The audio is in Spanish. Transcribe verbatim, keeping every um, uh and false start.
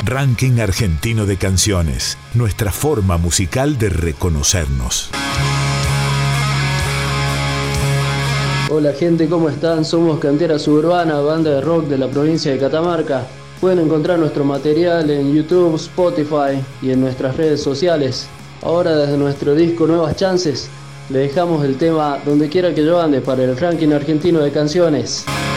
Ranking Argentino de Canciones, nuestra forma musical de reconocernos. Hola gente, ¿cómo están? Somos Cantera Suburbana, banda de rock de la provincia de Catamarca. Pueden encontrar nuestro material en YouTube, Spotify y en nuestras redes sociales. Ahora desde nuestro disco Nuevas Chances, le dejamos el tema Donde Quiera Que Yo Ande para el Ranking Argentino de Canciones.